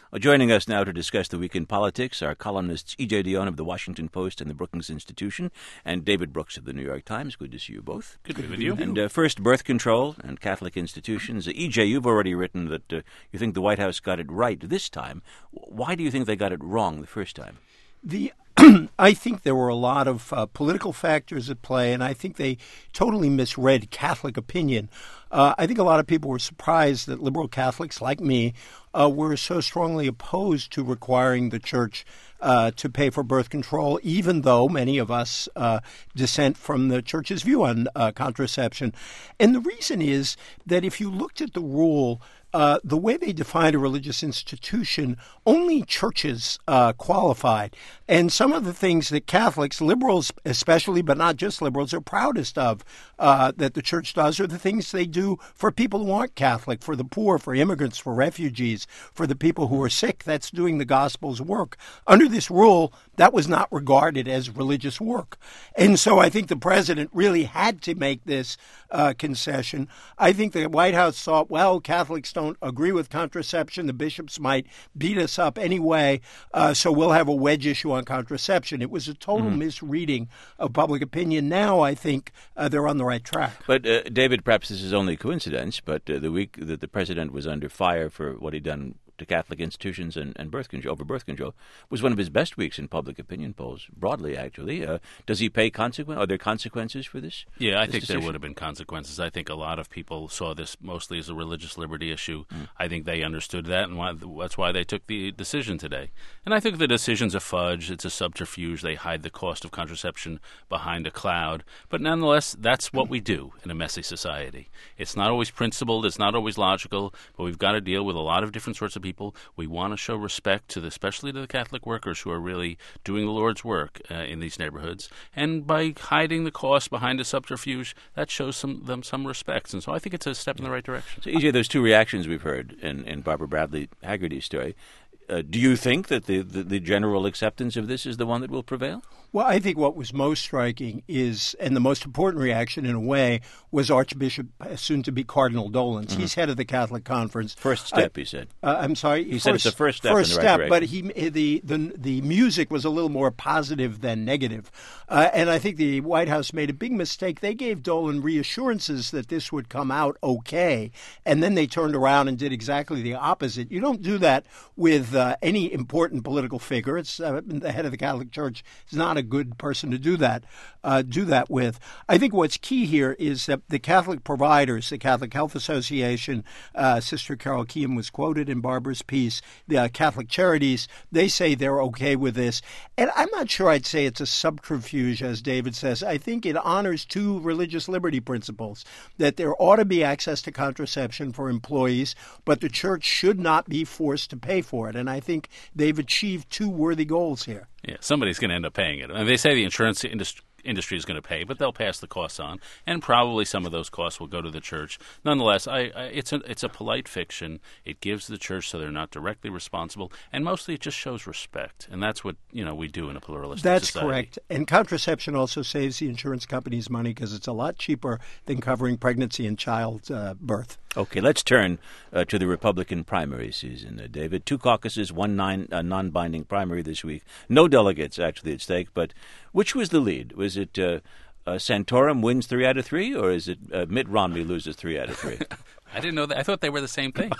Joining us now to discuss the week in politics are columnists E.J. Dionne of the Washington Post and the Brookings Institution and David Brooks of the New York Times. Good to see you both. Good to be with you. And first, birth control and Catholic institutions. E.J., you've already written that you think the White House got it right this time. Why do you think they got it wrong the first time? I think there were a lot of political factors at play, and I think they totally misread Catholic opinion. I think a lot of people were surprised that liberal Catholics like me were so strongly opposed to requiring the church to pay for birth control, even though many of us dissent from the church's view on contraception. And the reason is that if you looked at the rule, the way they defined a religious institution, only churches qualified. And some of the things that Catholics, liberals especially, but not just liberals, are proudest of that the church does are the things they do for people who aren't Catholic, for the poor, for immigrants, for refugees, for the people who are sick. That's doing the gospel's work. Under this rule, that was not regarded as religious work. And so I think the president really had to make this concession. I think the White House thought, well, Catholics don't agree with contraception. The bishops might beat us up anyway, so we'll have a wedge issue on contraception. It was a total misreading of public opinion. Now I think they're on the right track. But, David, perhaps this is only coincidence, but the week that the president was under fire for what he'd done to Catholic institutions and birth control was one of his best weeks in public opinion polls, broadly, actually. Does he pay consequences? Are there consequences for this? Yeah, I think there would have been consequences. I think a lot of people saw this mostly as a religious liberty issue. I think they understood that, and that's why they took the decision today. And I think the decision's a fudge. It's a subterfuge. They hide the cost of contraception behind a cloud. But nonetheless, that's what we do in a messy society. It's not always principled. It's not always logical, but we've got to deal with a lot of different sorts of people. We want to show respect to especially to the Catholic workers who are really doing the Lord's work in these neighborhoods. And by hiding the cost behind a subterfuge, that shows them some respect. And so I think it's a step in the right direction. So, E.J., those two reactions we've heard in Barbara Bradley Haggerty's story, do you think that the general acceptance of this is the one that will prevail? Well, I think what was most striking is, and the most important reaction in a way, was Archbishop, soon-to-be Cardinal Dolan's. He's head of the Catholic Conference. First step, he said. I'm sorry? He said it's the first step in the right direction. But the music was a little more positive than negative. And I think the White House made a big mistake. They gave Dolan reassurances that this would come out okay, and then they turned around and did exactly the opposite. You don't do that with any important political figure. It's the head of the Catholic Church is not a good person to do that with. I think what's key here is that the Catholic providers, the Catholic Health Association, Sister Carol Keehan was quoted in Barbara's piece, the Catholic Charities, they say they're okay with this. And I'm not sure I'd say it's a subterfuge, as David says. I think it honors two religious liberty principles, that there ought to be access to contraception for employees, but the church should not be forced to pay for it. And I think they've achieved two worthy goals here. Yeah, somebody's going to end up paying it. And they say the insurance industry is going to pay, but they'll pass the costs on, and probably some of those costs will go to the church. Nonetheless, it's a polite fiction. It gives the church so they're not directly responsible, and mostly it just shows respect, and that's what we do in a pluralistic society. That's correct. And contraception also saves the insurance companies money because it's a lot cheaper than covering pregnancy and childbirth. Okay, let's turn to the Republican primary season, David. Two caucuses, one non-binding primary this week. No delegates actually at stake, but which was the lead? Was it Santorum wins 3 out of 3, or is it Mitt Romney loses 3 out of 3? I didn't know that. I thought they were the same thing.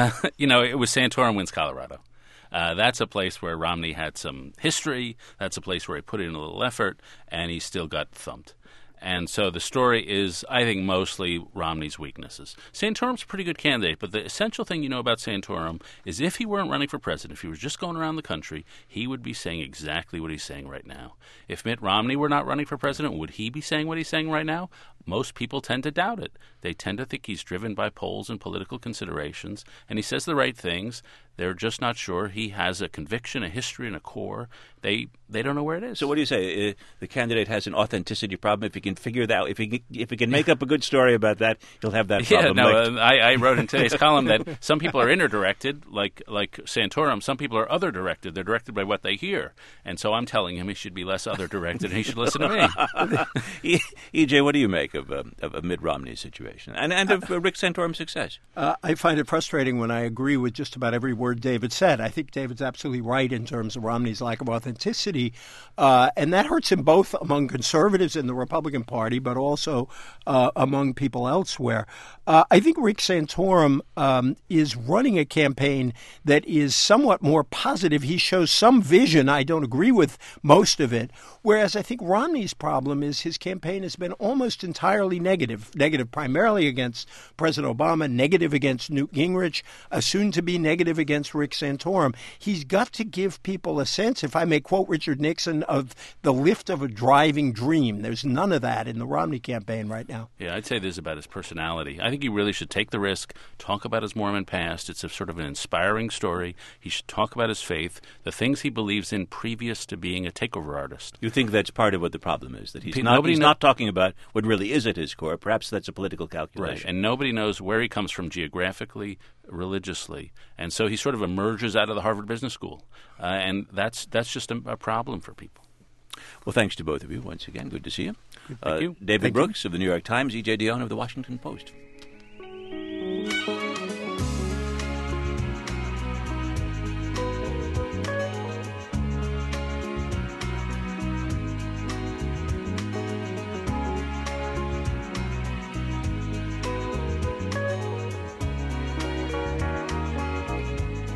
It was Santorum wins Colorado. That's a place where Romney had some history. That's a place where he put in a little effort, and he still got thumped. And so the story is, I think, mostly Romney's weaknesses. Santorum's a pretty good candidate, but the essential thing you know about Santorum is if he weren't running for president, if he was just going around the country, he would be saying exactly what he's saying right now. If Mitt Romney were not running for president, would he be saying what he's saying right now? Most people tend to doubt it. They tend to think he's driven by polls and political considerations, and he says the right things. They're just not sure. He has a conviction, a history, and a core. They don't know where it is. So what do you say? The candidate has an authenticity problem. If he can figure that out, if he can make up a good story about that, he'll have that problem. I wrote in today's column that some people are inner-directed, like Santorum. Some people are other-directed. They're directed by what they hear. And so I'm telling him he should be less other-directed, and he should listen to me. E.J., what do you make of Mitt Romney's situation and of Rick Santorum's success? I find it frustrating when I agree with just about every word word David said. I think David's absolutely right in terms of Romney's lack of authenticity, and that hurts him both among conservatives in the Republican Party, but also among people elsewhere. I think Rick Santorum is running a campaign that is somewhat more positive. He shows some vision. I don't agree with most of it. Whereas I think Romney's problem is his campaign has been almost entirely negative. Negative primarily against President Obama, negative against Newt Gingrich, soon to be negative against Rick Santorum. He's got to give people a sense, if I may quote Richard Nixon, of the lift of a driving dream. There's none of that in the Romney campaign right now. Yeah, I'd say this is about his personality. I think he really should take the risk, talk about his Mormon past. It's a sort of an inspiring story. He should talk about his faith, the things he believes in previous to being a takeover artist. You think that's part of what the problem is, that he's not talking about what really is at his core. Perhaps that's a political calculation. Right, and nobody knows where he comes from geographically, religiously, and so he sort of emerges out of the Harvard Business School, and that's just a problem for people. Well, thanks to both of you once again. Good to see you. Thank you. David Brooks of the New York Times, E.J. Dionne of the Washington Post.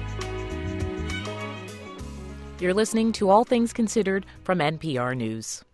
You're listening to All Things Considered from NPR News.